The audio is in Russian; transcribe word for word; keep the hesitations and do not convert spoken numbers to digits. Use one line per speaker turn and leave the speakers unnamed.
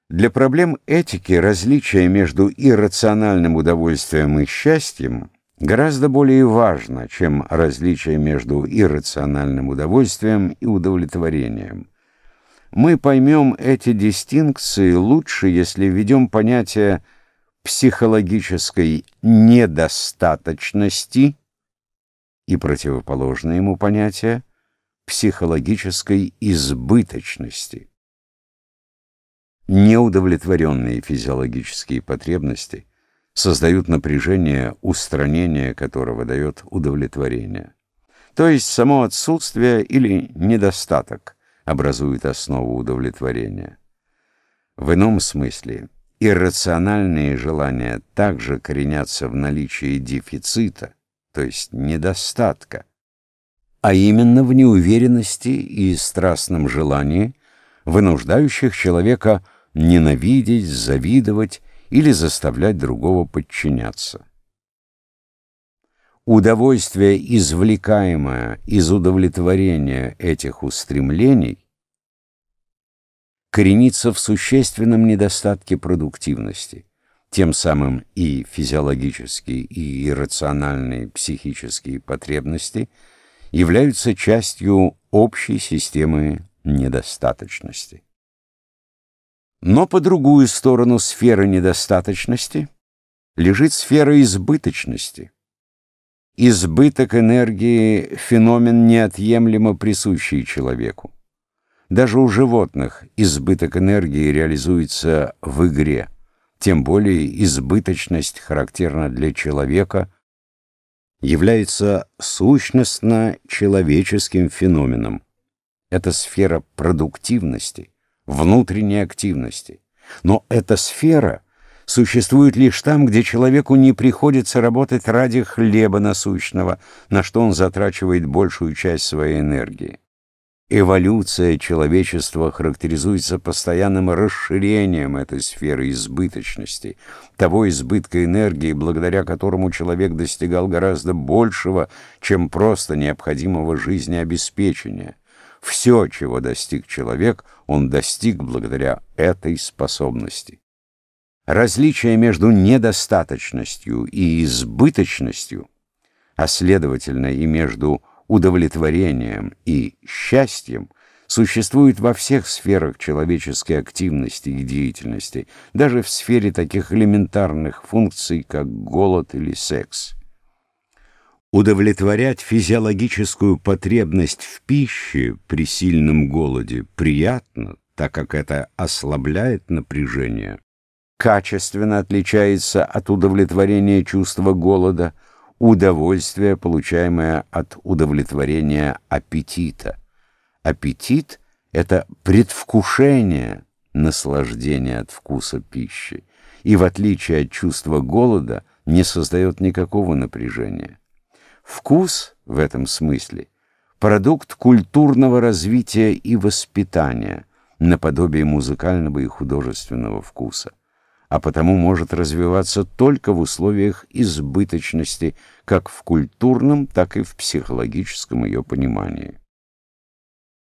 Для проблем этики различие между иррациональным удовольствием и счастьем гораздо более важно, чем различие между иррациональным удовольствием и удовлетворением. Мы поймем эти дистинкции лучше, если введем понятие психологической недостаточности и противоположное ему понятие психологической избыточности. Неудовлетворенные физиологические потребности создают напряжение, устранение которого дает удовлетворение. То есть само отсутствие или недостаток образует основу удовлетворения. В ином смысле иррациональные желания также коренятся в наличии дефицита, то есть недостатка, а именно в неуверенности и страстном желании, вынуждающих человека ненавидеть, завидовать или заставлять другого подчиняться. Удовольствие, извлекаемое из удовлетворения этих устремлений, коренится в существенном недостатке продуктивности. Тем самым и физиологические, и иррациональные психические потребности являются частью общей системы недостаточности. Но по другую сторону сферы недостаточности лежит сфера избыточности. Избыток энергии – феномен, неотъемлемо присущий человеку. Даже у животных избыток энергии реализуется в игре. Тем более избыточность характерна для человека, является сущностно человеческим феноменом. Это сфера продуктивности, внутренней активности. Но эта сфера существует лишь там, где человеку не приходится работать ради хлеба насущного, на что он затрачивает большую часть своей энергии. Эволюция человечества характеризуется постоянным расширением этой сферы избыточности, того избытка энергии, благодаря которому человек достигал гораздо большего, чем просто необходимого жизнеобеспечения. Все, чего достиг человек, он достиг благодаря этой способности. Различие между недостаточностью и избыточностью, а следовательно и между удовлетворением и счастьем, существует во всех сферах человеческой активности и деятельности, даже в сфере таких элементарных функций, как голод или секс. Удовлетворять физиологическую потребность в пище при сильном голоде приятно, так как это ослабляет напряжение. Качественно отличается от удовлетворения чувства голода удовольствие, получаемое от удовлетворения аппетита. Аппетит — это предвкушение наслаждения от вкуса пищи, и в отличие от чувства голода не создает никакого напряжения. Вкус в этом смысле — продукт культурного развития и воспитания, наподобие музыкального и художественного вкуса, а потому может развиваться только в условиях избыточности, как в культурном, так и в психологическом ее понимании.